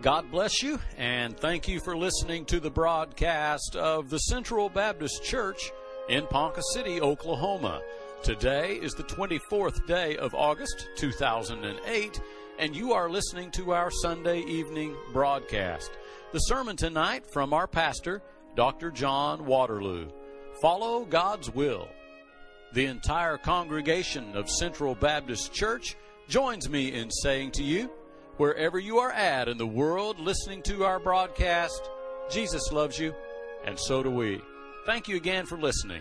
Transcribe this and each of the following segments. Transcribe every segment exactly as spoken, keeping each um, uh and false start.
God bless you, and thank you for listening to the broadcast of the Central Baptist Church in Ponca City, Oklahoma. Today is the twenty-fourth day of August, two thousand eight, and you are listening to our Sunday evening broadcast. The sermon tonight from our pastor, Doctor John Waterloo. Follow God's will. The entire congregation of Central Baptist Church joins me in saying to you, wherever you are at in the world listening to our broadcast, Jesus loves you, and so do we. Thank you again for listening.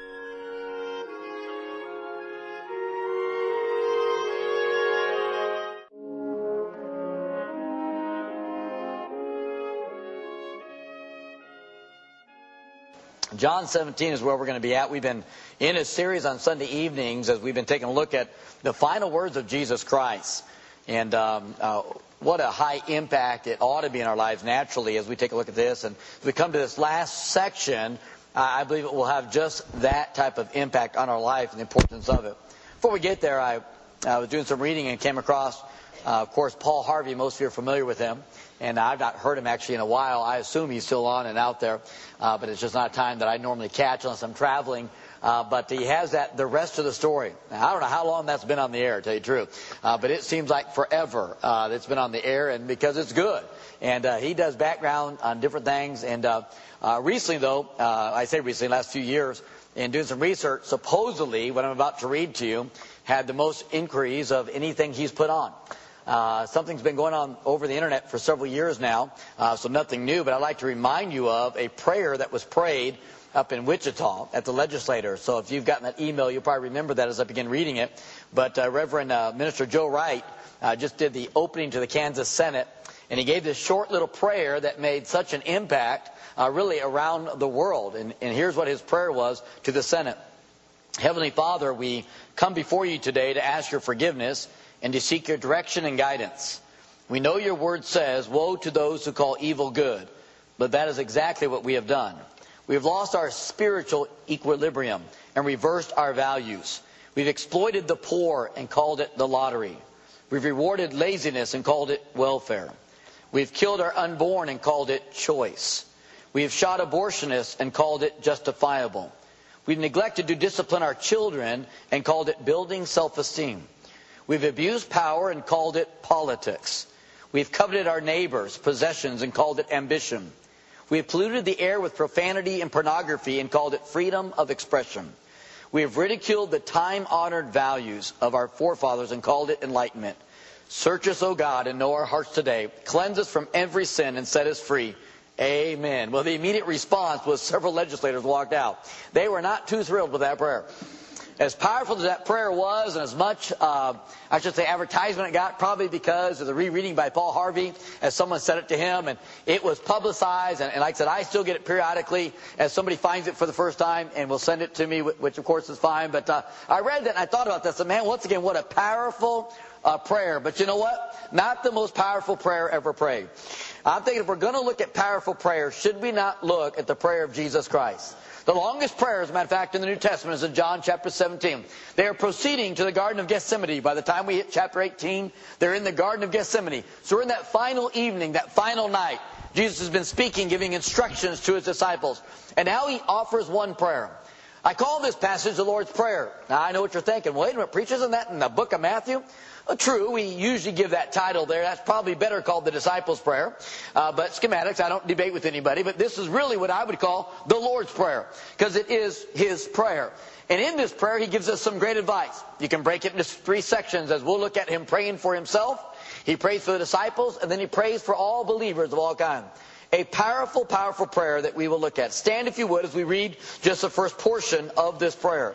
John seventeen is where we're going to be at. We've been in a series on Sunday evenings as we've been taking a look at the final words of Jesus Christ. And um, uh, what a high impact it ought to be in our lives naturally as we take a look at this. And as we come to this last section, uh, I believe it will have just that type of impact on our life and the importance of it. Before we get there, I, I was doing some reading and came across, uh, of course, Paul Harvey. Most of you are familiar with him. And I've not heard him actually in a while. I assume he's still on and out there. Uh, but it's just not a time that I normally catch unless I'm traveling. Uh, but he has that, the rest of the story. Now, I don't know how long that's been on the air, to tell you the truth. Uh, but it seems like forever uh, that's been on the air, and because it's good. And uh, he does background on different things. And uh, uh, recently, though, uh, I say recently, last few years, in doing some research, supposedly, what I'm about to read to you, had the most inquiries of anything he's put on. Uh, something's been going on over the internet for several years now, uh, so nothing new. But I'd like to remind you of a prayer that was prayed up in Wichita at the legislature. So if you've gotten that email, you'll probably remember that as I begin reading it. But uh, Reverend uh, Minister Joe Wright uh, just did the opening to the Kansas Senate, and he gave this short little prayer that made such an impact uh, really around the world. And, and here's what his prayer was to the Senate. Heavenly Father, we come before you today to ask your forgiveness and to seek your direction and guidance. We know your word says, woe to those who call evil good, but that is exactly what we have done. We have lost our spiritual equilibrium and reversed our values. We've exploited the poor and called it the lottery. We've rewarded laziness and called it welfare. We've killed our unborn and called it choice. We have shot abortionists and called it justifiable. We've neglected to discipline our children and called it building self-esteem. We've abused power and called it politics. We've coveted our neighbors' possessions and called it ambition. We have polluted the air with profanity and pornography and called it freedom of expression. We have ridiculed the time-honored values of our forefathers and called it enlightenment. Search us, O God, and know our hearts today. Cleanse us from every sin and set us free. Amen. Well, the immediate response was several legislators walked out. They were not too thrilled with that prayer. As powerful as that prayer was, and as much, uh, I should say, advertisement it got, probably because of the rereading by Paul Harvey, as someone said it to him, and it was publicized, and, and like I said, I still get it periodically as somebody finds it for the first time and will send it to me, which of course is fine. But uh, I read that and I thought about this, and man, once again, what a powerful uh, prayer. But you know what? Not the most powerful prayer ever prayed. I'm thinking if we're going to look at powerful prayer, should we not look at the prayer of Jesus Christ? The longest prayer, as a matter of fact, in the New Testament is in John chapter seventeen. They are proceeding to the Garden of Gethsemane. By the time we hit chapter eighteen, they're in the Garden of Gethsemane. So we're in that final evening, that final night. Jesus has been speaking, giving instructions to his disciples. And now he offers one prayer. I call this passage the Lord's Prayer. Now I know what you're thinking. Wait a minute, preacher, isn't that in the book of Matthew? Well, true, we usually give that title there. That's probably better called the Disciples' Prayer. Uh, but schematics, I don't debate with anybody. But this is really what I would call the Lord's Prayer, because it is his prayer. And in this prayer, he gives us some great advice. You can break it into three sections, as we'll look at him praying for himself. He prays for the disciples, and then he prays for all believers of all kinds. A powerful, powerful prayer that we will look at. Stand, if you would, as we read just the first portion of this prayer.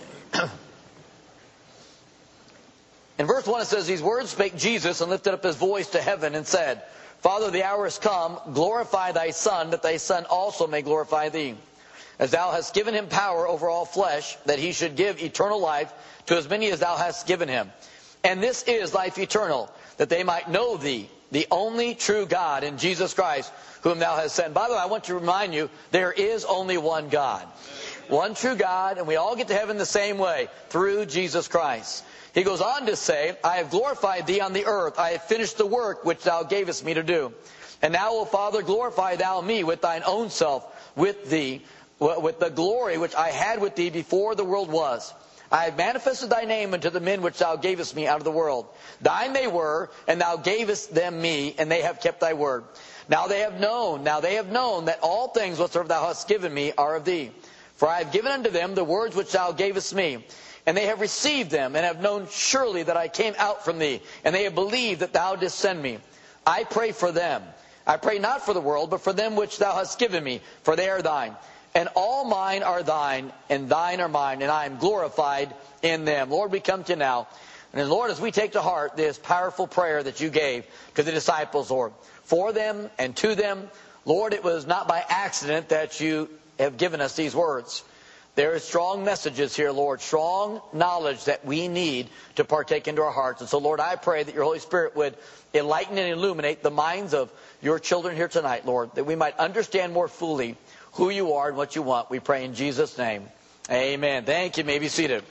In verse one it says, these words spake Jesus and lifted up his voice to heaven and said, Father, the hour is come, glorify thy Son, that thy Son also may glorify thee. As thou hast given him power over all flesh, that he should give eternal life to as many as thou hast given him. And this is life eternal, that they might know thee, the only true God, in Jesus Christ, whom thou hast sent. By the way, I want to remind you, there is only one God. one true God, and we all get to heaven the same way, through Jesus Christ. He goes on to say, I have glorified thee on the earth. I have finished the work which thou gavest me to do. And now, O Father, glorify thou me with thine own self, with thee, with the glory which I had with thee before the world was. I have manifested thy name unto the men which thou gavest me out of the world. Thine they were, and thou gavest them me, and they have kept thy word. Now they have known, now they have known that all things whatsoever thou hast given me are of thee. For I have given unto them the words which thou gavest me, and they have received them, and have known surely that I came out from thee, and they have believed that thou didst send me. I pray for them. I pray not for the world, but for them which thou hast given me, for they are thine. And all mine are thine, and thine are mine, and I am glorified in them. Lord, we come to you now. And then, Lord, as we take to heart this powerful prayer that you gave to the disciples, Lord, for them and to them, Lord, it was not by accident that you have given us these words. There are strong messages here, Lord, strong knowledge that we need to partake into our hearts. And so, Lord, I pray that your Holy Spirit would enlighten and illuminate the minds of your children here tonight, Lord, that we might understand more fully who you are and what you want. We pray in Jesus' name. Amen. Thank you. You may be seated.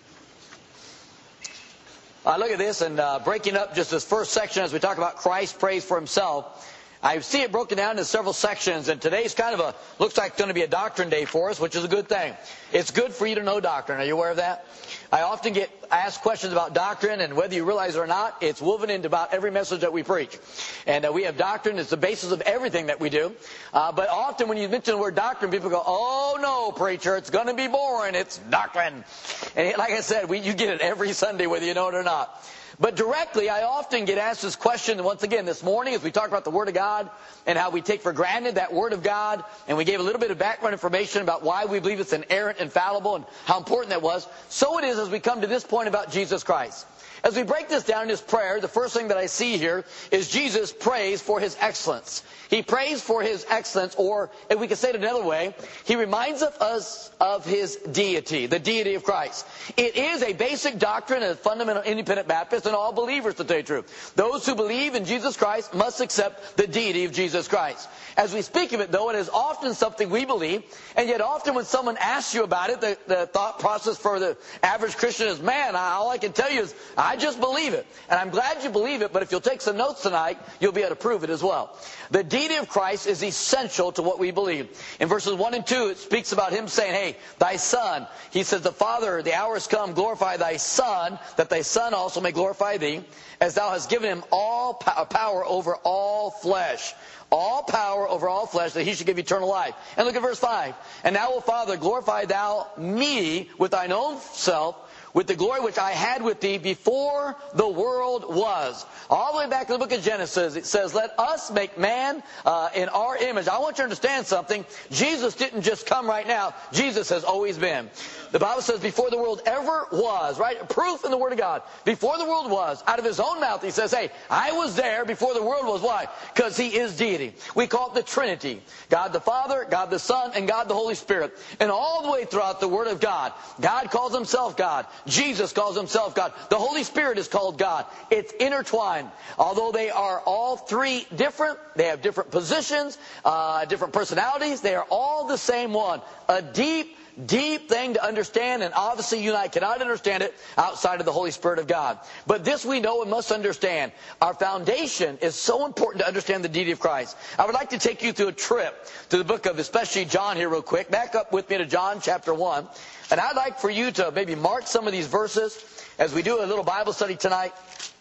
Uh, look at this, and uh, breaking up just this first section as we talk about Christ prays for himself. I see it broken down into several sections, and today's kind of a, looks like it's going to be a doctrine day for us, which is a good thing. It's good for you to know doctrine. Are you aware of that? I often get asked questions about doctrine, and whether you realize it or not, it's woven into about every message that we preach. And uh, we have doctrine. It's the basis of everything that we do. Uh, but often when you mention the word doctrine, people go, oh no, preacher, it's going to be boring. It's doctrine. And like I said, we, you get it every Sunday, whether you know it or not. But directly, I often get asked this question, once again, this morning, as we talk about the Word of God and how we take for granted that Word of God, and we gave a little bit of background information about why we believe it's inerrant, infallible, and how important that was. So it is as we come to this point about Jesus Christ. As we break this down in his prayer, the first thing that I see here is Jesus prays for his excellence. He prays for his excellence, or if we could say it another way, he reminds us of his deity, the deity of Christ. It is a basic doctrine of fundamental independent Baptists and all believers, to tell you the truth. Those who believe in Jesus Christ must accept the deity of Jesus Christ. As we speak of it, though, it is often something we believe, and yet often when someone asks you about it, the, the thought process for the average Christian is, man, all I can tell you is, I just believe it. And I'm glad you believe it, but if you'll take some notes tonight, you'll be able to prove it as well. The deity of Christ is essential to what we believe. In verses one and two, it speaks about him saying, hey, thy Son. He says, the Father, the hour is come, glorify thy Son, that thy Son also may glorify thee, as thou hast given him all power over all flesh. All power over all flesh, that he should give eternal life. And look at verse five. And now, O Father, glorify thou me with thine own self, with the glory which I had with thee before the world was. All the way back to the book of Genesis, it says, let us make man uh, in our image. I want you to understand something. Jesus didn't just come right now. Jesus has always been. The Bible says before the world ever was, right? Proof in the Word of God. Before the world was, out of his own mouth, he says, hey, I was there before the world was. Why? Because he is deity. We call it the Trinity. God the Father, God the Son, and God the Holy Spirit. And all the way throughout the Word of God, God calls himself God. Jesus calls himself God. The Holy Spirit is called God. It's intertwined. Although they are all three different, they have different positions, uh, different personalities, they are all the same one. A deep, deep thing to understand, and obviously you and I cannot understand it outside of the Holy Spirit of God. But this we know and must understand. Our foundation is so important to understand the deity of Christ. I would like to take you through a trip to the book of, especially John here real quick. Back up with me to John chapter one. And I'd like for you to maybe mark some of these verses as we do a little Bible study tonight.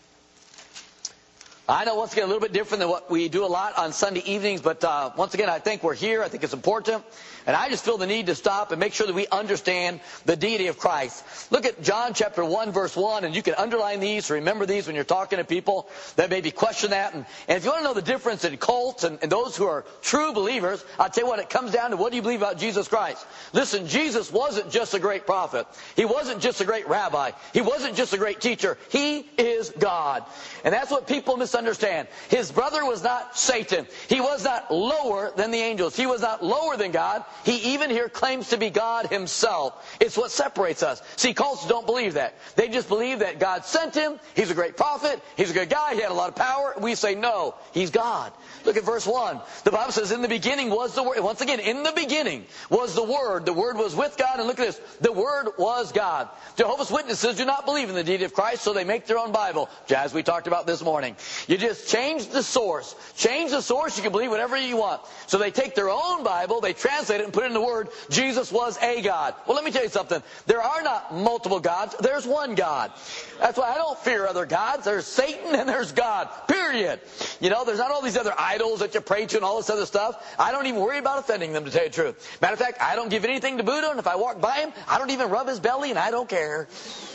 I know once again a little bit different than what we do a lot on Sunday evenings, but uh, once again I think we're here. I think it's important. And I just feel the need to stop and make sure that we understand the deity of Christ. Look at John chapter one, verse one, and you can underline these, remember these when you're talking to people that maybe question that. And, and if you want to know the difference in cults and, and those who are true believers, I'll tell you what, it comes down to what do you believe about Jesus Christ. Listen, Jesus wasn't just a great prophet. He wasn't just a great rabbi. He wasn't just a great teacher. He is God. And that's what people misunderstand. understand. His brother was not Satan. He was not lower than the angels. He was not lower than God. He even here claims to be God himself. It's what separates us. See, cults don't believe that. They just believe that God sent him. He's a great prophet. He's a good guy. He had a lot of power. We say, no, he's God. Look at verse one. The Bible says, in the beginning was the Word. Once again, in the beginning was the Word. The Word was with God. And look at this. The Word was God. Jehovah's Witnesses do not believe in the deity of Christ, so they make their own Bible, as we talked about this morning. You just change the source. Change the source, you can believe whatever you want. So they take their own Bible, they translate it and put it in the Word, Jesus was a God. Well, let me tell you something. There are not multiple gods. There's one God. That's why I don't fear other gods. There's Satan and there's God. Period. You know, there's not all these other idols that you pray to and all this other stuff. I don't even worry about offending them, to tell you the truth. Matter of fact, I don't give anything to Buddha, and if I walk by him, I don't even rub his belly, and I don't care.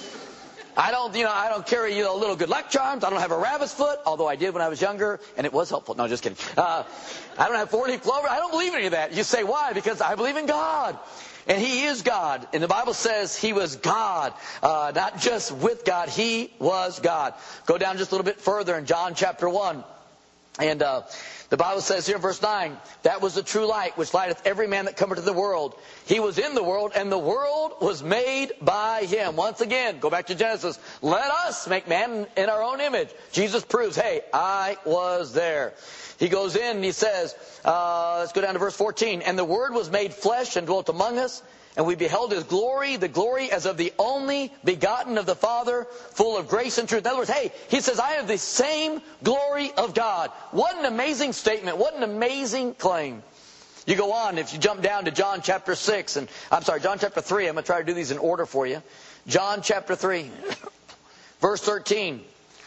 I don't, you know, I don't carry, you know, little good luck charms. I don't have a rabbit's foot, although I did when I was younger, and it was helpful. No, just kidding. Uh, I don't have four-leaf clover. I don't believe in any of that. You say, why? Because I believe in God. And He is God. And the Bible says He was God. Uh, not just with God. He was God. Go down just a little bit further in John chapter one. And uh, the Bible says here in verse nine, that was the true light, which lighteth every man that cometh to the world. He was in the world, and the world was made by Him. Once again, go back to Genesis. Let us make man in our own image. Jesus proves, hey, I was there. He goes in and He says, uh, let's go down to verse fourteen. And the Word was made flesh and dwelt among us. And we beheld His glory, the glory as of the only begotten of the Father, full of grace and truth. In other words, hey, He says, I have the same glory of God. What an amazing statement. What an amazing claim. You go on, if you jump down to John chapter six, and I'm sorry, John chapter three. I'm going to try to do these in order for you. John chapter three, verse thirteen.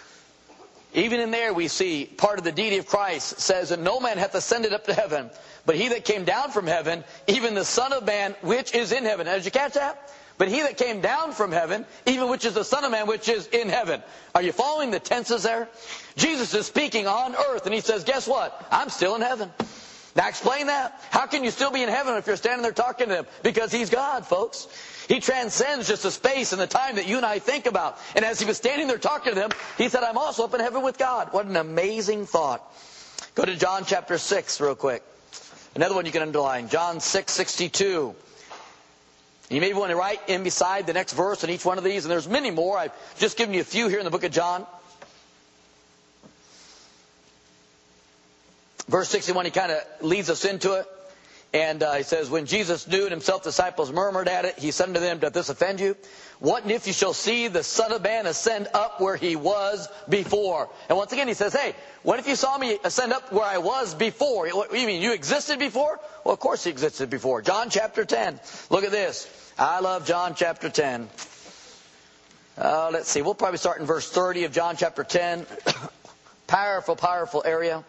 Even in there we see part of the deity of Christ says, and no man hath ascended up to heaven, but He that came down from heaven, even the Son of Man, which is in heaven. Now, did you catch that? But He that came down from heaven, even which is the Son of Man, which is in heaven. Are you following the tenses there? Jesus is speaking on earth, and He says, guess what? I'm still in heaven. Now explain that. How can you still be in heaven if you're standing there talking to Him? Because He's God, folks. He transcends just the space and the time that you and I think about. And as He was standing there talking to them, He said, I'm also up in heaven with God. What an amazing thought. Go to John chapter six real quick. Another one you can underline. John six sixty-two. You may want to write in beside the next verse in each one of these. And there's many more. I've just given you a few here in the book of John. Verse sixty-one, he kind of leads us into it. And uh, he says, when Jesus knew it himself, disciples murmured at it. He said unto them, doth this offend you? What if you shall see the Son of Man ascend up where He was before? And once again he says, hey, what if you saw me ascend up where I was before? What, you mean you existed before? Well, of course He existed before. John chapter ten. Look at this. I love John chapter ten. Uh, let's see. We'll probably start in verse thirty of John chapter ten. Powerful, powerful area.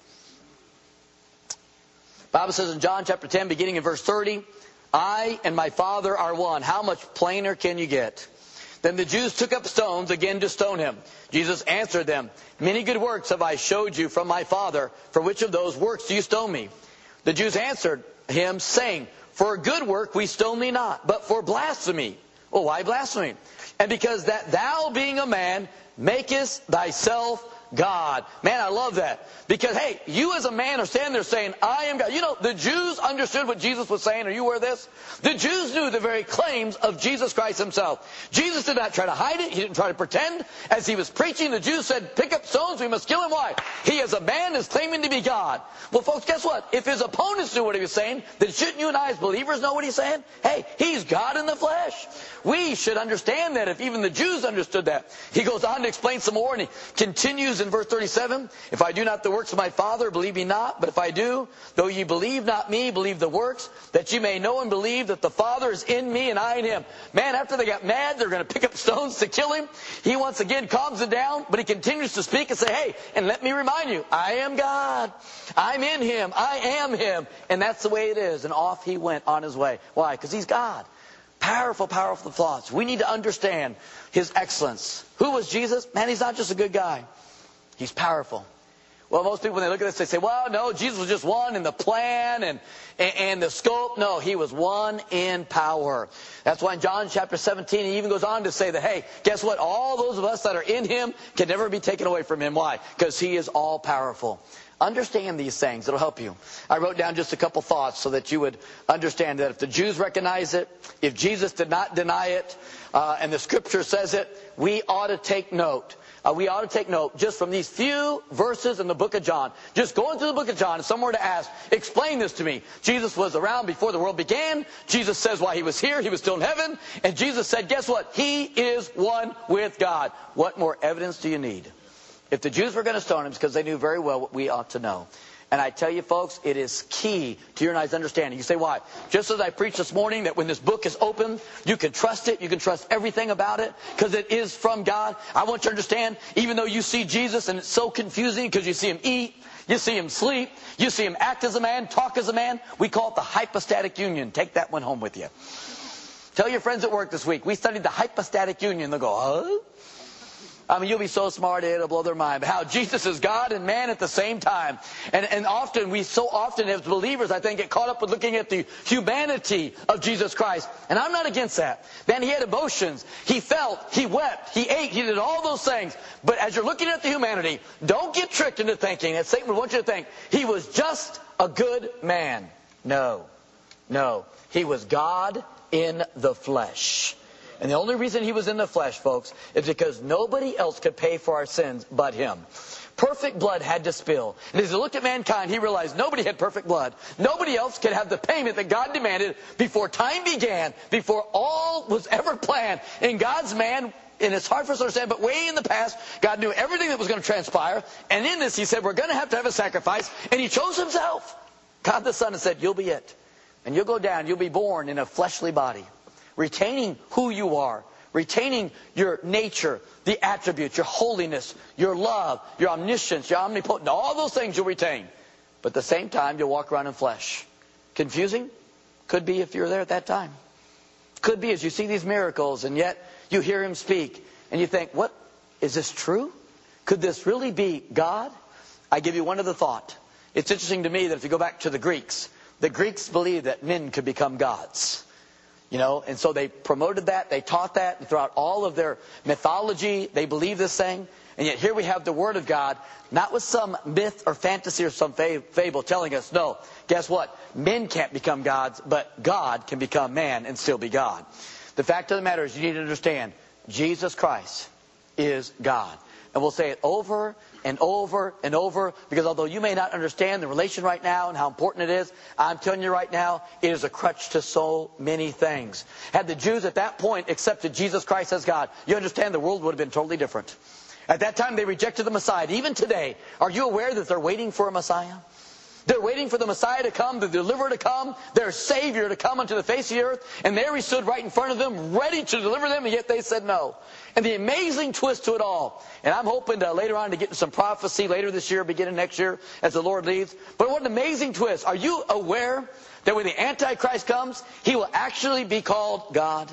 Bible says in John chapter ten, beginning in verse thirty, I and my Father are one. How much plainer can you get? Then the Jews took up stones again to stone Him. Jesus answered them, many good works have I showed you from my Father. For which of those works do you stone me? The Jews answered Him, saying, for a good work we stone thee not, but for blasphemy. Well, why blasphemy? And because that thou, being a man, makest thyself God. Man, I love that. Because, hey, you as a man are standing there saying, I am God. You know, the Jews understood what Jesus was saying. Are you aware of this? The Jews knew the very claims of Jesus Christ Himself. Jesus did not try to hide it. He didn't try to pretend. As He was preaching, the Jews said, pick up stones, we must kill Him. Why? He as a man is claiming to be God. Well, folks, guess what? If His opponents knew what He was saying, then shouldn't you and I as believers know what He's saying? Hey, He's God in the flesh. We should understand that if even the Jews understood that. He goes on to explain some more, and he continues in verse thirty-seven. If I do not the works of my Father, believe me not. But if I do, though ye believe not me, believe the works, that ye may know and believe that the Father is in me and I in Him. Man, after they got mad, they're going to pick up stones to kill Him. He once again calms it down, but He continues to speak and say, hey, and let me remind you, I am God. I'm in Him. I am Him. And that's the way it is. And off He went on His way. Why? Because He's God. Powerful, powerful thoughts. We need to understand His excellence. Who was Jesus? Man, He's not just a good guy. He's powerful. Well, most people, when they look at this, they say, well, no, Jesus was just one in the plan and, and, and the scope. No, he was one in power. That's why in John chapter seventeen, he even goes on to say that, hey, guess what? All those of us that are in him can never be taken away from him. Why? Because he is all powerful. Understand these things. It'll help you. I wrote down just a couple thoughts so that you would understand that if the Jews recognize it, if Jesus did not deny it, uh, and the Scripture says it, we ought to take note. Uh, we ought to take note just from these few verses in the book of John. Just going through the book of John, if someone were to ask, explain this to me. Jesus was around before the world began. Jesus says while he was here, he was still in heaven. And Jesus said, guess what? He is one with God. What more evidence do you need? If the Jews were going to stone him, it's because they knew very well what we ought to know. And I tell you, folks, it is key to your and I's understanding. You say, why? Just as I preached this morning that when this book is open, you can trust it. You can trust everything about it because it is from God. I want you to understand, even though you see Jesus and it's so confusing because you see him eat, you see him sleep, you see him act as a man, talk as a man, we call it the hypostatic union. Take that one home with you. Tell your friends at work this week, we studied the hypostatic union. They'll go, huh? I mean, you'll be so smart, it'll blow their mind. But how Jesus is God and man at the same time. And, and often, we so often as believers, I think, get caught up with looking at the humanity of Jesus Christ. And I'm not against that. Man, he had emotions. He felt. He wept. He ate. He did all those things. But as you're looking at the humanity, don't get tricked into thinking that Satan would want you to think he was just a good man. No. No. He was God in the flesh. And the only reason he was in the flesh, folks, is because nobody else could pay for our sins but him. Perfect blood had to spill. And as he looked at mankind, he realized nobody had perfect blood. Nobody else could have the payment that God demanded before time began, before all was ever planned. And God's man, and it's hard for us to understand, but way in the past, God knew everything that was going to transpire. And in this, he said, we're going to have to have a sacrifice. And he chose himself. God the Son and said, you'll be it. And you'll go down. You'll be born in a fleshly body. Retaining who you are, retaining your nature, the attributes, your holiness, your love, your omniscience, your omnipotent, all those things you'll retain. But at the same time, you'll walk around in flesh. Confusing? Could be if you're there at that time. Could be as you see these miracles and yet you hear him speak and you think, what? Is this true? Could this really be God? I give you one other thought. It's interesting to me that if you go back to the Greeks, the Greeks believed that men could become gods. You know, and so they promoted that, they taught that, and throughout all of their mythology, they believe this thing. And yet here we have the Word of God, not with some myth or fantasy or some fable telling us, no, guess what? Men can't become gods, but God can become man and still be God. The fact of the matter is you need to understand, Jesus Christ is God. And we'll say it over and over and over, because although you may not understand the relation right now and how important it is, I'm telling you right now, it is a crutch to so many things. Had the Jews at that point accepted Jesus Christ as God, you understand the world would have been totally different. At that time they rejected the Messiah. Even today, are you aware that they're waiting for a Messiah? They're waiting for the Messiah to come, the deliverer to come, their Savior to come unto the face of the earth. And there he stood right in front of them, ready to deliver them, and yet they said no. And the amazing twist to it all, and I'm hoping to later on to get some prophecy later this year, beginning next year, as the Lord leads. But what an amazing twist. Are you aware that when the Antichrist comes, he will actually be called God?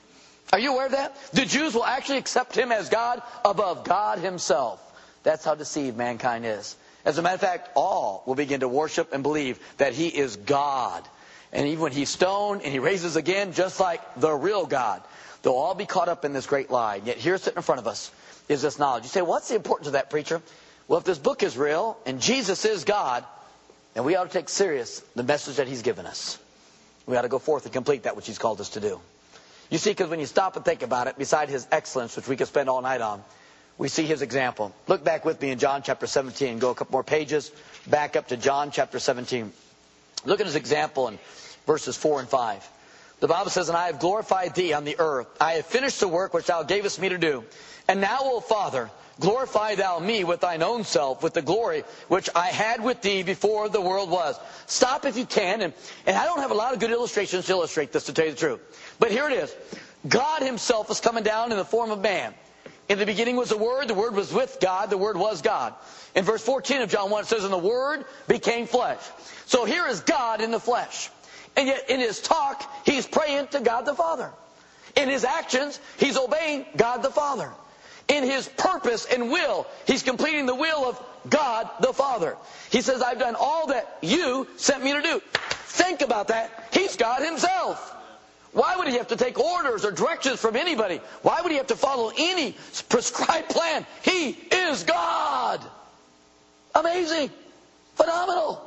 Are you aware of that? The Jews will actually accept him as God above God himself. That's how deceived mankind is. As a matter of fact, all will begin to worship and believe that he is God. And even when he's stoned and he raises again, just like the real God, they'll all be caught up in this great lie. And yet here sitting in front of us is this knowledge. You say, what's the importance of that, preacher? Well, if this book is real and Jesus is God, then we ought to take serious the message that he's given us. We ought to go forth and complete that which he's called us to do. You see, because when you stop and think about it, beside his excellence, which we could spend all night on, we see his example. Look back with me in John chapter seventeen. Go a couple more pages. Back up to John chapter seventeen. Look at his example in verses four and five. The Bible says, and I have glorified thee on the earth. I have finished the work which thou gavest me to do. And now, O Father, glorify thou me with thine own self, with the glory which I had with thee before the world was. Stop if you can. And, and I don't have a lot of good illustrations to illustrate this, to tell you the truth. But here it is. God himself is coming down in the form of man. In the beginning was the Word. The Word was with God. The Word was God. In verse fourteen of John one, it says, and the Word became flesh. So here is God in the flesh. And yet in his talk, he's praying to God the Father. In his actions, he's obeying God the Father. in his purpose and will. He's completing the will of God the Father. He says, I've done all that you sent me to do. Think about that. He's God himself. Why would he have to take orders or directions from anybody? Why would he have to follow any prescribed plan? He is God. Amazing. Phenomenal.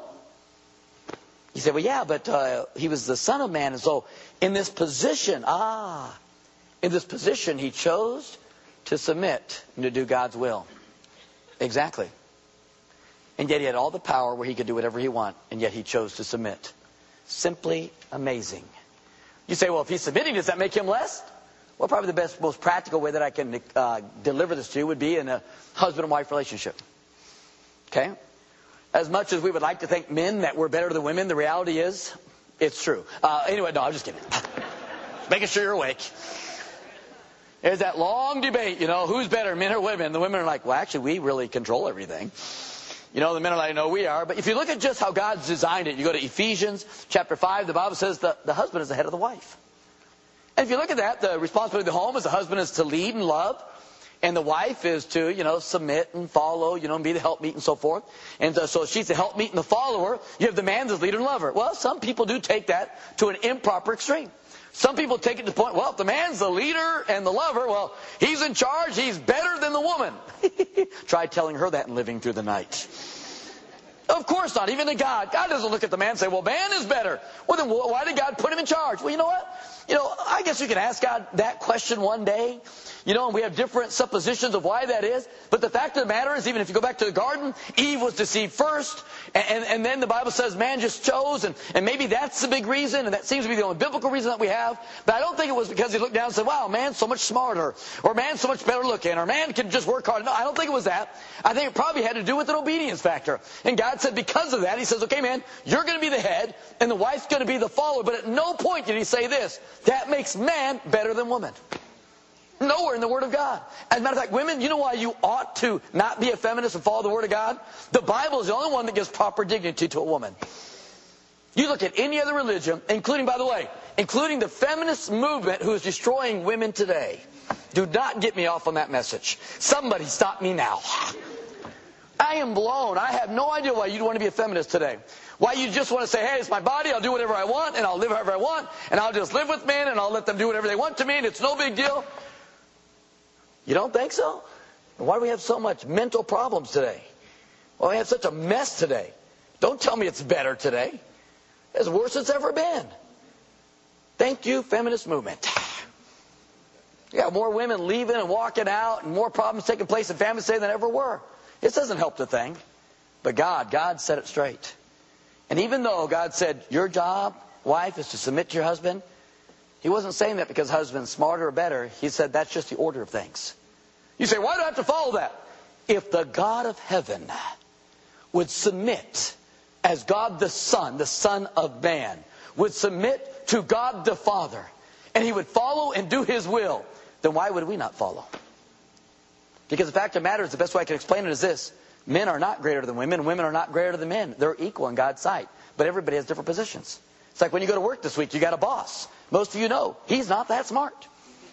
You say, well, yeah, but uh, he was the Son of Man. And so in this position, ah, in this position, he chose to submit and to do God's will. Exactly. And yet he had all the power where he could do whatever he wanted, and yet he chose to submit. Simply amazing. You say, well, if he's submitting, does that make him less? Well, probably the best, most practical way that I can uh, deliver this to you would be in a husband and wife relationship. Okay? As much as we would like to think men that we're better than women, the reality is, it's true. Uh, anyway, no, I'm just kidding. Making sure you're awake. There's that long debate, you know, who's better, men or women? The women are like, well, actually, we really control everything. You know, the men are like, no, we are. But if you look at just how God's designed it, you go to Ephesians chapter five, the Bible says the, the husband is the head of the wife. And if you look at that, the responsibility of the home is the husband is to lead and love. And the wife is to, you know, submit and follow, you know, and be the helpmeet and so forth. And uh, so she's the helpmeet and the follower. You have the man as leader and lover. Well, some people do take that to an improper extreme. Some people take it to the point, well, if the man's the leader and the lover, well, he's in charge, he's better than the woman. Try telling her that and living through the night. Of course not. Even to God. God doesn't look at the man and say, well, man is better. Well, then why did God put him in charge? Well, you know what? You know, I guess you can ask God that question one day. You know, and we have different suppositions of why that is. But the fact of the matter is, even if you go back to the garden, Eve was deceived first. And, and, and then the Bible says man just chose. And, and maybe that's the big reason. And that seems to be the only biblical reason that we have. But I don't think it was because he looked down and said, wow, man's so much smarter. Or man's so much better looking. Or man can just work hard. No, I don't think it was that. I think it probably had to do with an obedience factor. And God said because of that, he says, okay, man, you're going to be the head. And the wife's going to be the follower. But at no point did he say this. That makes man better than woman. Nowhere in the Word of God. As a matter of fact, women, you know why you ought to not be a feminist and follow the Word of God? The Bible is the only one that gives proper dignity to a woman. You look at any other religion, including, by the way, including the feminist movement who is destroying women today. Do not get me off on that message. Somebody stop me now. I am blown. I have no idea why you'd want to be a feminist today. Why you just want to say, hey, it's my body, I'll do whatever I want, and I'll live however I want, and I'll just live with men, and I'll let them do whatever they want to me, and it's no big deal. You don't think so? Why do we have so much mental problems today? Why do we have such a mess today? Don't tell me it's better today. It's worse than it's ever been. Thank you, feminist movement. You got more women leaving and walking out and more problems taking place in families today than ever were. This doesn't help the thing. But God, God set it straight. And even though God said, your job, wife, is to submit to your husband, he wasn't saying that because husband's smarter or better. He said that's just the order of things. You say, why do I have to follow that? If the God of heaven would submit as God the Son, the Son of Man, would submit to God the Father, and he would follow and do his will, then why would we not follow? Because the fact of the matter is, the best way I can explain it is this. Men are not greater than women. Women are not greater than men. They're equal in God's sight. But everybody has different positions. It's like when you go to work this week, you got a boss. Most of you know, he's not that smart.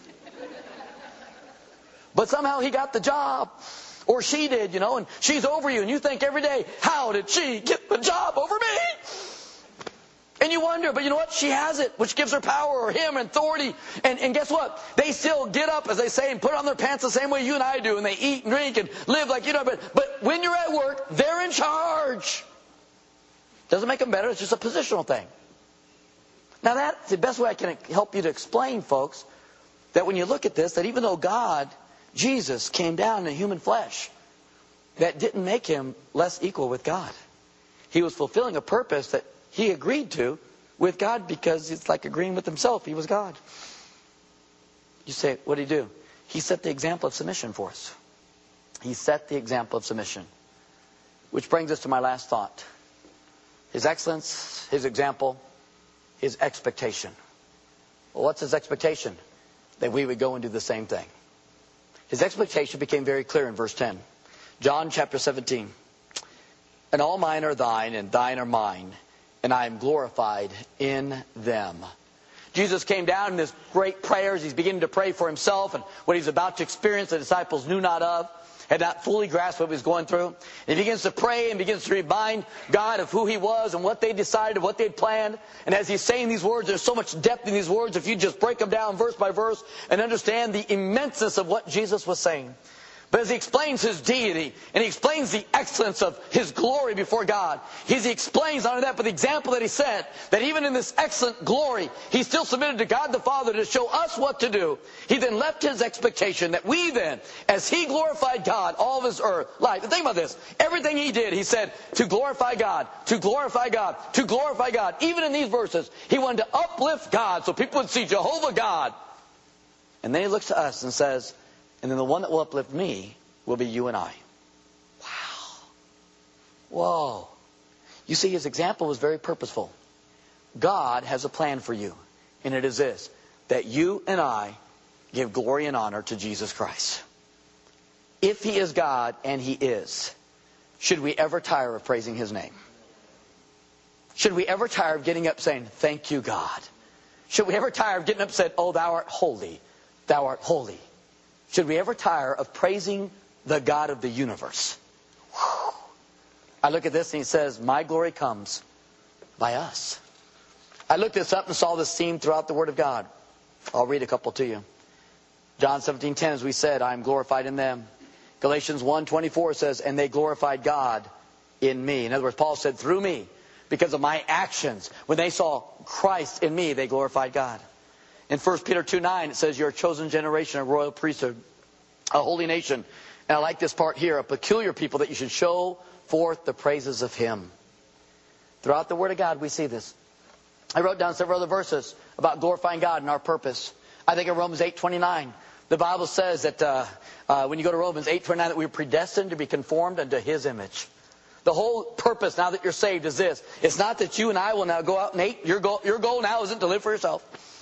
But somehow he got the job. Or she did, you know, and she's over you. And you think every day, how did she get the job over me? And you wonder, but you know what? She has it, which gives her power, or him, and authority. And, and guess what? They still get up, as they say, and put on their pants the same way you and I do. And they eat and drink and live like you know. But, but when you're at work, they're in charge. Doesn't make them better. It's just a positional thing. Now that's the best way I can help you to explain, folks, that when you look at this, that even though God, Jesus, came down in human flesh, that didn't make him less equal with God. He was fulfilling a purpose that he agreed to with God because it's like agreeing with himself. He was God. You say, what did he do? He set the example of submission for us. He set the example of submission. Which brings us to my last thought. His excellence, his example, his expectation. Well, what's his expectation? That we would go and do the same thing. His expectation became very clear in verse ten. John chapter seventeen. And all mine are thine, and thine are mine, and I am glorified in them. Jesus came down in this great prayers. He's beginning to pray for himself and what he's about to experience the disciples knew not of, had not fully grasped what he was going through. And he begins to pray and begins to remind God of who he was and what they decided, what they'd planned. And as he's saying these words, there's so much depth in these words if you just break them down verse by verse and understand the immenseness of what Jesus was saying. But as he explains his deity, and he explains the excellence of his glory before God, he explains not only that, but the example that he set, that even in this excellent glory, he still submitted to God the Father to show us what to do. He then left his expectation that we then, as he glorified God all of his earth, life. And think about this. Everything he did, he said, to glorify God, to glorify God, to glorify God. Even in these verses, he wanted to uplift God so people would see Jehovah God. And then he looks to us and says, and then the one that will uplift me will be you and I. Wow. Whoa. You see, his example was very purposeful. God has a plan for you. And it is this, that you and I give glory and honor to Jesus Christ. If he is God, and he is, should we ever tire of praising his name? Should we ever tire of getting up saying, thank you, God? Should we ever tire of getting up and saying, oh, thou art holy, thou art holy? Should we ever tire of praising the God of the universe? Whew. I look at this and he says, my glory comes by us. I looked this up and saw this theme throughout the Word of God. I'll read a couple to you. John seventeen ten, as we said, I am glorified in them. Galatians one twenty-four says, and they glorified God in me. In other words, Paul said, through me, because of my actions, when they saw Christ in me, they glorified God. In First Peter two nine, it says, you're a chosen generation, a royal priesthood, a holy nation. And I like this part here, a peculiar people that you should show forth the praises of him. Throughout the Word of God, we see this. I wrote down several other verses about glorifying God and our purpose. I think in Romans eight twenty-nine, the Bible says that uh, uh, when you go to Romans eight twenty-nine, that we are predestined to be conformed unto his image. The whole purpose now that you're saved is this. It's not that you and I will now go out, Nate, your goal, your goal now isn't to live for yourself.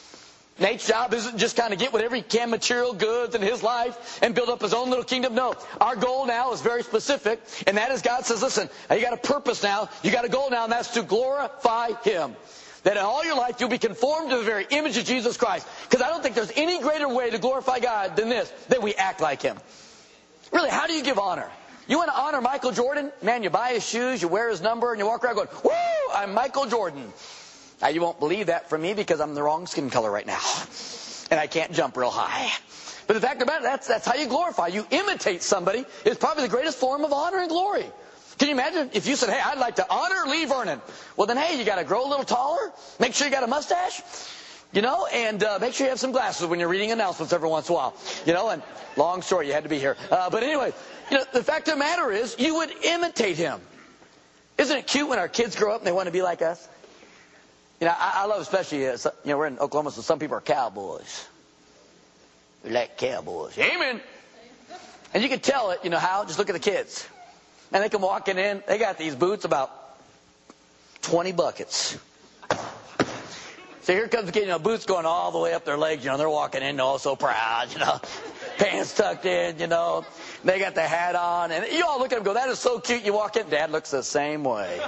Nate's job isn't just kind of get whatever he can, material goods in his life and build up his own little kingdom. No, our goal now is very specific, and that is God says, listen, you got a purpose now, you got a goal now, and that's to glorify him. That in all your life you'll be conformed to the very image of Jesus Christ. Because I don't think there's any greater way to glorify God than this, that we act like him. Really, how do you give honor? You want to honor Michael Jordan? Man, you buy his shoes, you wear his number, and you walk around going, woo, I'm Michael Jordan. Now, you won't believe that from me because I'm the wrong skin color right now. And I can't jump real high. But the fact about it, that's, that's how you glorify. You imitate somebody is probably the greatest form of honor and glory. Can you imagine if you said, hey, I'd like to honor Lee Vernon. Well, then, hey, you got to grow a little taller. Make sure you got a mustache. You know, and uh, make sure you have some glasses when you're reading announcements every once in a while. You know, and long story, you had to be here. Uh, but anyway, you know, the fact of the matter is, you would imitate him. Isn't it cute when our kids grow up and they want to be like us? You know, I, I love especially, uh, you know, we're in Oklahoma, so some people are cowboys. We like cowboys. Amen. And you can tell it, you know how? Just look at the kids. And they come walking in, they got these boots about twenty buckets. So here comes the kid, you know, boots going all the way up their legs, you know, they're walking in all so proud, you know. Pants tucked in, you know. They got the hat on. And you all look at them and go, that is so cute. You walk in, Dad looks the same way.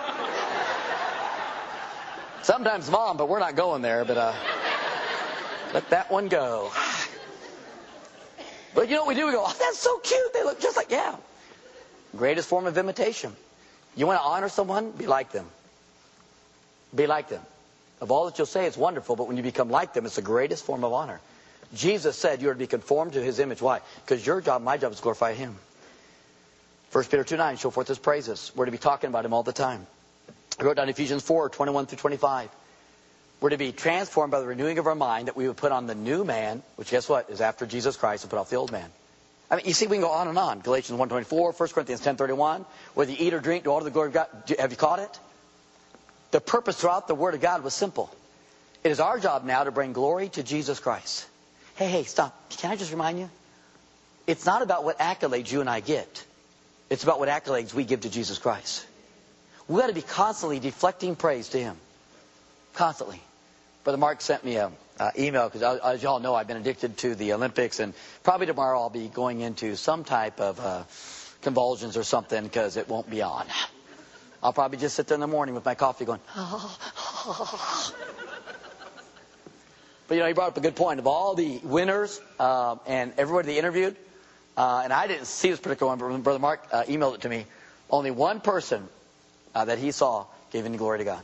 Sometimes Mom, but we're not going there. But uh, let that one go. But you know what we do? We go, oh, that's so cute. They look just like, yeah. Greatest form of imitation. You want to honor someone? Be like them. Be like them. Of all that you'll say, it's wonderful. But when you become like them, it's the greatest form of honor. Jesus said you are to be conformed to his image. Why? Because your job, my job, is to glorify him. First Peter two nine, show forth his praises. We're to be talking about him all the time. I wrote down Ephesians four twenty-one through twenty-five. We're to be transformed by the renewing of our mind, that we would put on the new man, which guess what? Is after Jesus Christ, and put off the old man. I mean, you see, we can go on and on. Galatians one twenty-four, First Corinthians ten thirty-one. Whether you eat or drink, do all to the glory of God. Have you caught it? The purpose throughout the Word of God was simple. It is our job now to bring glory to Jesus Christ. Hey, hey, stop. Can I just remind you? It's not about what accolades you and I get. It's about what accolades we give to Jesus Christ. We've got to be constantly deflecting praise to him. Constantly. Brother Mark sent me an email, because as you all know, I've been addicted to the Olympics, and probably tomorrow I'll be going into some type of uh, convulsions or something, because it won't be on. I'll probably just sit there in the morning with my coffee going, oh, oh. But, you know, he brought up a good point. Of all the winners uh, and everybody they interviewed, uh, and I didn't see this particular one, but when Brother Mark uh, emailed it to me, only one person uh, that he saw gave any glory to God.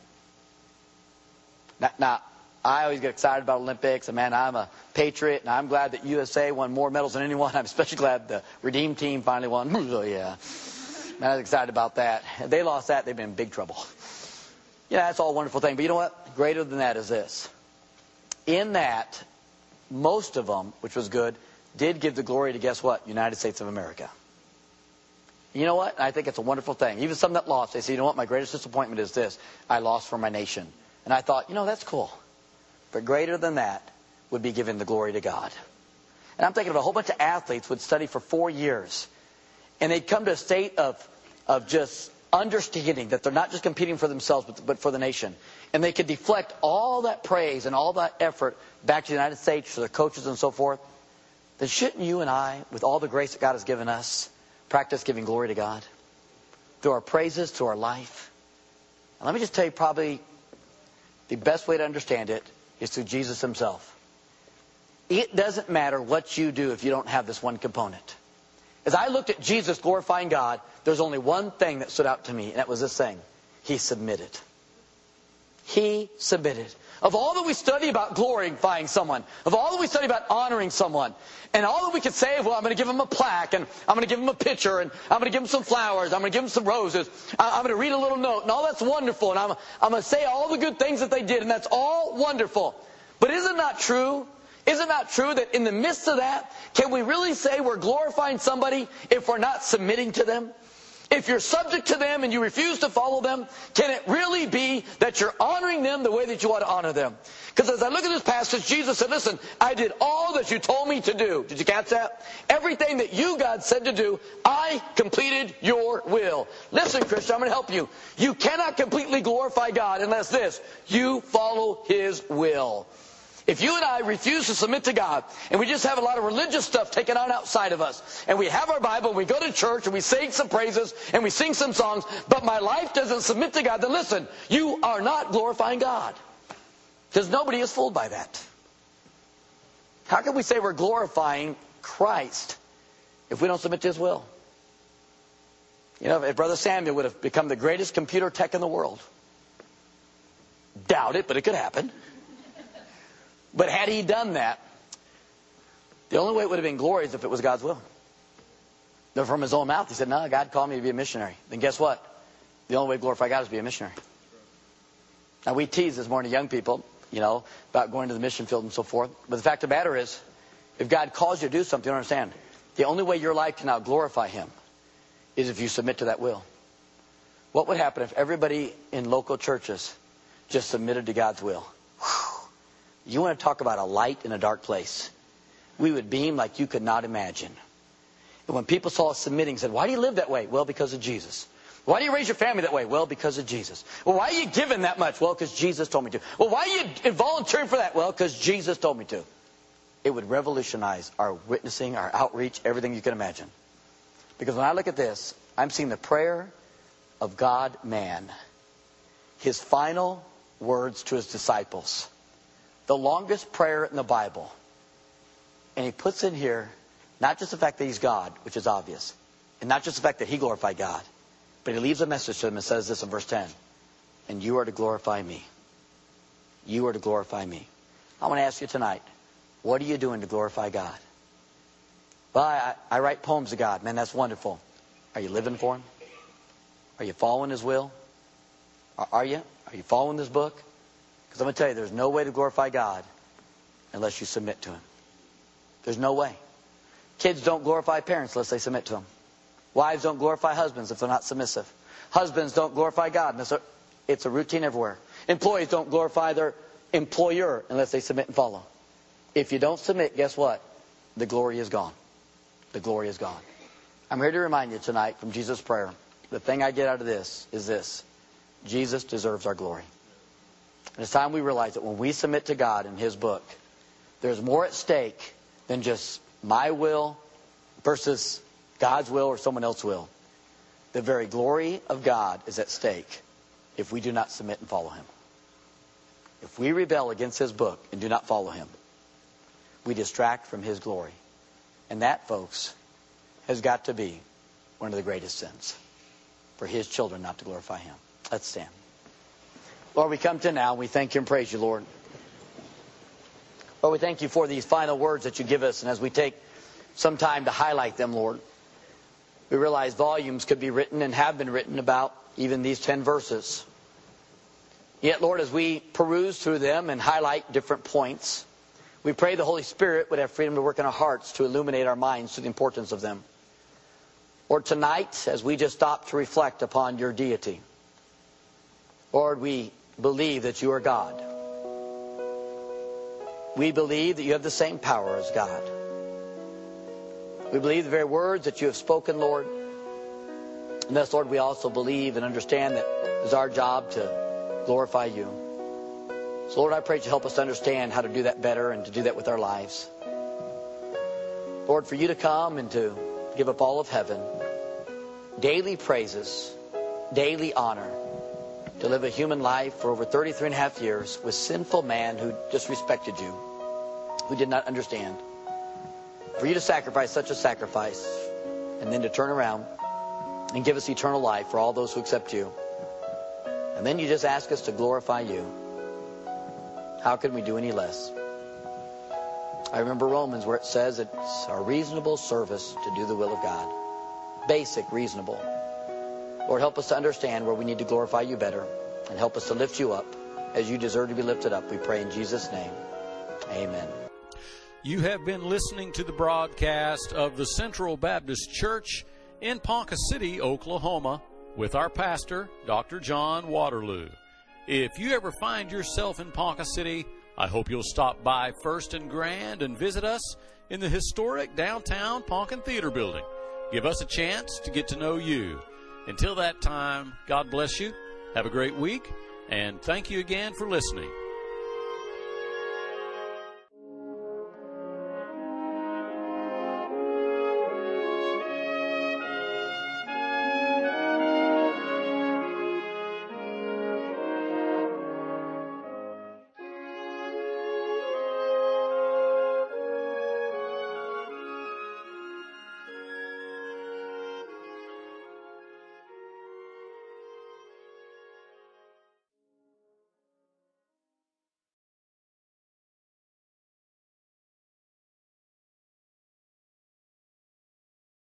Now, now, I always get excited about Olympics, and man, I'm a patriot, and I'm glad that U S A won more medals than anyone. I'm especially glad the Redeem team finally won. Oh, yeah. Man, I was excited about that. If they lost that, they've been in big trouble. Yeah, that's all a wonderful thing. But you know what? Greater than that is this. In that, most of them, which was good, did give the glory to, guess what? United States of America. You know what? I think it's a wonderful thing. Even some that lost, they say, you know what? My greatest disappointment is this. I lost for my nation. And I thought, you know, that's cool. But greater than that would be giving the glory to God. And I'm thinking of a whole bunch of athletes would study for four years. And they'd come to a state of, of just understanding that they're not just competing for themselves, but, but for the nation. And they could deflect all that praise and all that effort back to the United States, to their coaches and so forth. Then shouldn't you and I, with all the grace that God has given us, practice giving glory to God? Through our praises, through our life. And let me just tell you, probably the best way to understand it is through Jesus himself. It doesn't matter what you do if you don't have this one component. As I looked at Jesus glorifying God, there's only one thing that stood out to me, and that was this thing. He submitted. He submitted. Of all that we study about glorifying someone, of all that we study about honoring someone, and all that we could say, well, I'm going to give him a plaque, and I'm going to give him a picture, and I'm going to give him some flowers, I'm going to give him some roses, I'm going to read a little note, and all that's wonderful, and I'm, I'm going to say all the good things that they did, and that's all wonderful. But is it not true? Is it not true that in the midst of that, can we really say we're glorifying somebody if we're not submitting to them? If you're subject to them and you refuse to follow them, can it really be that you're honoring them the way that you ought to honor them? Because as I look at this passage, Jesus said, listen, I did all that you told me to do. Did you catch that? Everything that you, God, said to do, I completed your will. Listen, Christian, I'm going to help you. You cannot completely glorify God unless this, you follow his will. If you and I refuse to submit to God, and we just have a lot of religious stuff taken on outside of us, and we have our Bible, and we go to church, and we sing some praises, and we sing some songs, but my life doesn't submit to God, then listen, you are not glorifying God. Because nobody is fooled by that. How can we say we're glorifying Christ if we don't submit to his will? You know, if Brother Samuel would have become the greatest computer tech in the world, doubt it, but it could happen. But had he done that, the only way it would have been glorious if it was God's will. Though from his own mouth, he said, no, God called me to be a missionary. Then guess what? The only way to glorify God is to be a missionary. Now, we tease this morning young people, you know, about going to the mission field and so forth. But the fact of the matter is, if God calls you to do something, you don't understand. The only way your life can now glorify him is if you submit to that will. What would happen if everybody in local churches just submitted to God's will? Whew. You want to talk about a light in a dark place. We would beam like you could not imagine. And when people saw us submitting, said, why do you live that way? Well, because of Jesus. Why do you raise your family that way? Well, because of Jesus. Well, why are you giving that much? Well, because Jesus told me to. Well, why are you volunteering for that? Well, because Jesus told me to. It would revolutionize our witnessing, our outreach, everything you can imagine. Because when I look at this, I'm seeing the prayer of God, man. His final words to his disciples. The longest prayer in the Bible. And he puts in here, not just the fact that he's God, which is obvious. And not just the fact that he glorified God. But he leaves a message to them and says this in verse ten. And you are to glorify me. You are to glorify me. I want to ask you tonight, what are you doing to glorify God? Well, I, I write poems to God. Man, that's wonderful. Are you living for him? Are you following his will? Are, are you? Are you following this book? Because I'm going to tell you, there's no way to glorify God unless you submit to him. There's no way. Kids don't glorify parents unless they submit to them. Wives don't glorify husbands if they're not submissive. Husbands don't glorify God unless it's a routine everywhere. Employees don't glorify their employer unless they submit and follow. If you don't submit, guess what? The glory is gone. The glory is gone. I'm here to remind you tonight from Jesus' prayer, the thing I get out of this is this. Jesus deserves our glory. And it's time we realize that when we submit to God in his book, there's more at stake than just my will versus God's will or someone else's will. The very glory of God is at stake if we do not submit and follow him. If we rebel against His book and do not follow Him, we distract from His glory. And that, folks, has got to be one of the greatest sins, for His children not to glorify Him. Let's stand. Lord, we come to now. We thank You and praise You, Lord. Lord, we thank You for these final words that You give us. And as we take some time to highlight them, Lord, we realize volumes could be written and have been written about even these ten verses. Yet, Lord, as we peruse through them and highlight different points, we pray the Holy Spirit would have freedom to work in our hearts to illuminate our minds to the importance of them. Lord, tonight, as we just stop to reflect upon Your deity, Lord, we believe that You are God. We believe that You have the same power as God. We believe the very words that You have spoken, Lord. And thus, Lord, we also believe and understand that it is our job to glorify You. So, Lord, I pray that You help us to understand how to do that better and to do that with our lives. Lord, for You to come and to give up all of heaven, daily praises, daily honor, to live a human life for over thirty-three and a half years with sinful man who disrespected You, who did not understand. For You to sacrifice such a sacrifice and then to turn around and give us eternal life for all those who accept You. And then You just ask us to glorify You. How can we do any less? I remember Romans where it says it's our reasonable service to do the will of God. Basic, reasonable. Lord, help us to understand where we need to glorify You better, and help us to lift You up as You deserve to be lifted up. We pray in Jesus' name. Amen. You have been listening to the broadcast of the Central Baptist Church in Ponca City, Oklahoma, with our pastor, Doctor John Waterloo. If you ever find yourself in Ponca City, I hope you'll stop by First and Grand and visit us in the historic downtown Ponca Theater Building. Give us a chance to get to know you. Until that time, God bless you, have a great week, and thank you again for listening.